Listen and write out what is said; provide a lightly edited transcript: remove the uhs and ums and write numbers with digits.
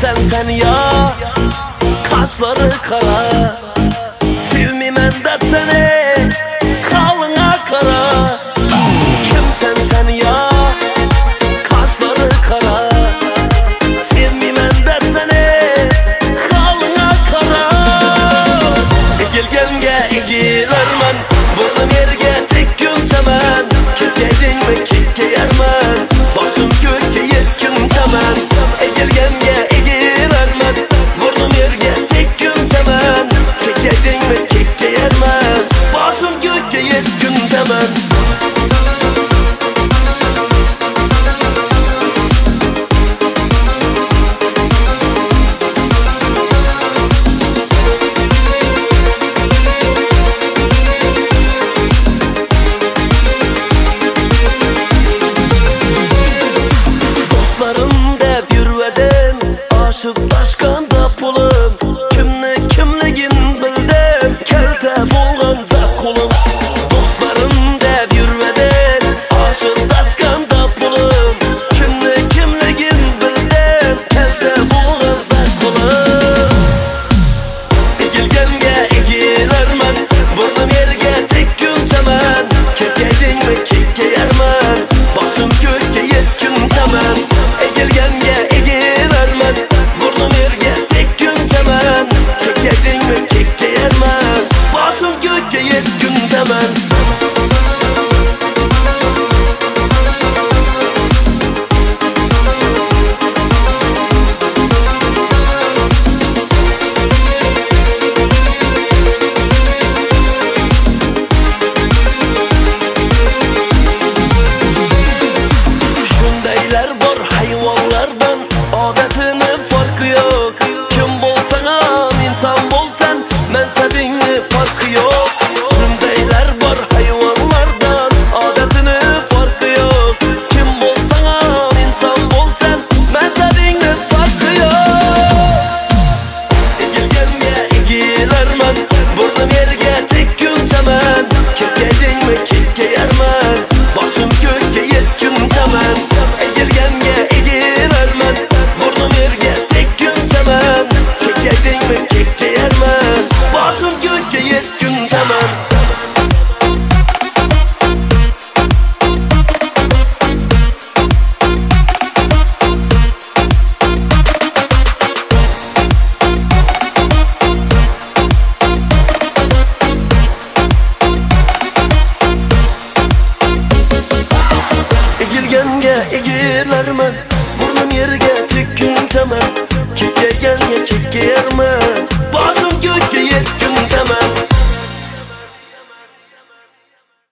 sen ya, kaşları kara. Sevmeymen dersene, kalına kara. Kimsen sen ya, kaşları kara. Sevmeymen dersene, kalına kara. Egilgenge egilermen, burnum yerge tek gün temen. Kekkedin mi kekke yermen, başım gökke yetkin temen. Egilgenge egilermen, burnum yerge tek gün temen. Kekkedin mi kekke yermen, başım gökke yetkin temen. Aşıp taşkanda pulum, kimligin bildim, kelte bulganda kulum. Dostlarım deb yürvedim, aşıp taşkanda pulum, kimligin bildim, kelte bulganda kulum. Egilgenge egilermen, burnum yerge tek gün temen. Kekkedin mi kekke yermen, başım gökke yetkin temen. Egilgenge egilermen, burnum yerge tek gün temen. Kekkedin mi kekke yermen, başım gökke yetkin temen. Şundaylar var hayvanlardan, adetini farkı yok. Kim bolsan insan bolsan, mensebini farkı yok. Şundaylar var hayvanlardan, adetini farkı yok. Kim bolsan insan bolsan, mensebini farkı yok. Egilgenge egilermen, burnum yerge tek gün temen. Kekkedin mi kekke yermen, başım gökke yetkin temen. Egilgenge egilermen, burnum yerge tek gün temen. Kekkedin mi kekke yermen, başım gökke yetkin temen. Egilgenge egilermen, burnum yerge tek gün temen. Kekkedin mi kekke yermen, başım gökke yetkin temen.